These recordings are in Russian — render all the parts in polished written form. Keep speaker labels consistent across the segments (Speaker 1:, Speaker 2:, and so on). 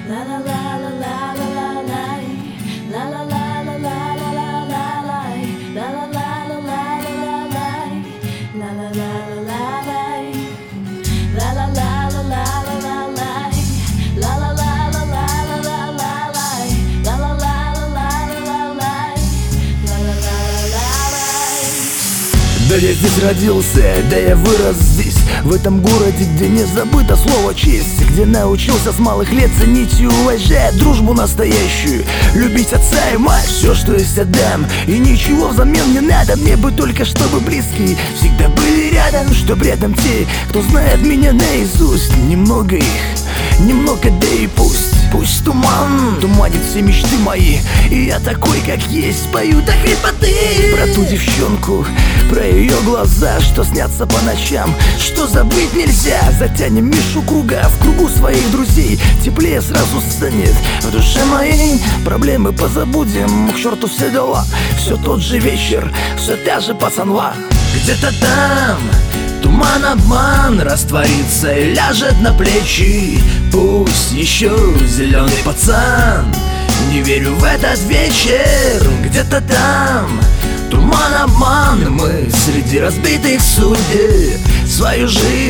Speaker 1: Да я здесь родился, да я вырос здесь, в этом городе, где не забыто слово честь, где научился с малых лет ценить и уважать дружбу настоящую, любить отца и мать, все, что есть отдам, и ничего взамен не надо, мне бы только чтобы близкие всегда были рядом, чтоб рядом те, кто знает меня наизусть, немного их, немного, да и пусть туман туманит все мечты мои, и я такой, как есть, пою до хрипоты про ту девчонку, про ее глаза, что снятся по ночам, что забыть нельзя. Затянем Мишу круга в кругу своих друзей, теплее сразу станет в душе моей. Проблемы позабудем, к черту все дела, все тот же вечер, все та же пацанва. Где-то там туман, обман растворится и ляжет на плечи. Пусть еще зеленый пацан, не верю в этот вечер. Где-то там туман, обман, мы среди разбитых судеб свою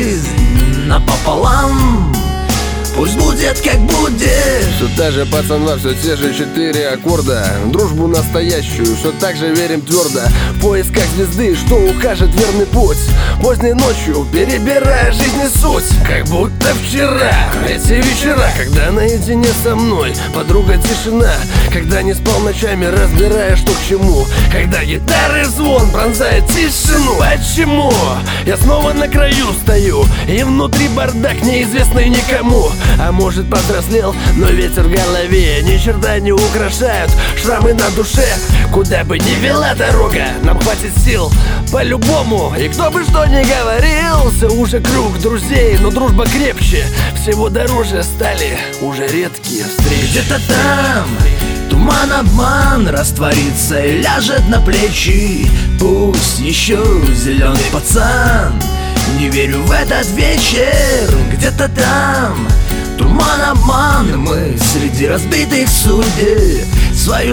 Speaker 1: жизнь напополам. Пусть будет как будет.
Speaker 2: Все та же пацанва, все те же 4 аккорда. Дружбу настоящую, все так же верим твердо. В поисках звезды, что укажет верный путь. Поздней ночью перебирая жизни суть. Как будто вчера, эти вечера, когда наедине со мной подруга тишина. Когда не спал ночами, разбирая, что к чему. Когда гитары звон пронзает тишину. Почему? Я снова на краю стою, и внутри бардак, неизвестный никому. А может, повзрослел, но ветер в голове ни черта не украшают шрамы на душе. Куда бы ни вела дорога, нам хватит сил по-любому. И кто бы что ни говорил, все уже круг друзей, но дружба крепче, всего дороже стали уже редкие встречи.
Speaker 1: Где-то там туман, обман растворится и ляжет на плечи. Пусть еще зеленый пацан, не верю в этот вечер. Где-то там туман, обман, мы среди разбитых судеб свою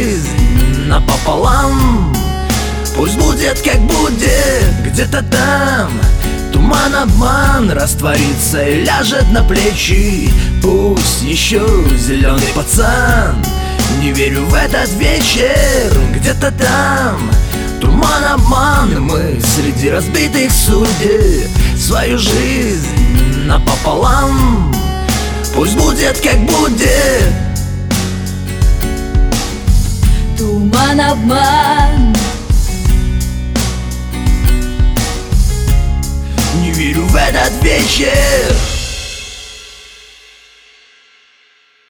Speaker 1: жизнь напополам. Пусть будет как будет. Где-то там туман, обман растворится и ляжет на плечи. Пусть еще зеленый пацан, не верю в этот вечер. Где-то там туман, обман, мы среди разбитых судеб свою жизнь напополам. Пусть будет как будет.
Speaker 3: Туман, обман,
Speaker 1: не верю в этот вечер.